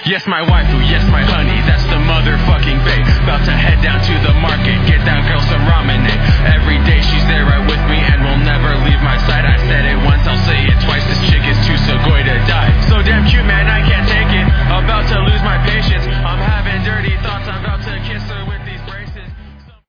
Yes, my waifu, yes, my honey, that's the motherfucking bae. About to head down to the market, get that girl some ramen. Every day she's there right with me and we'll never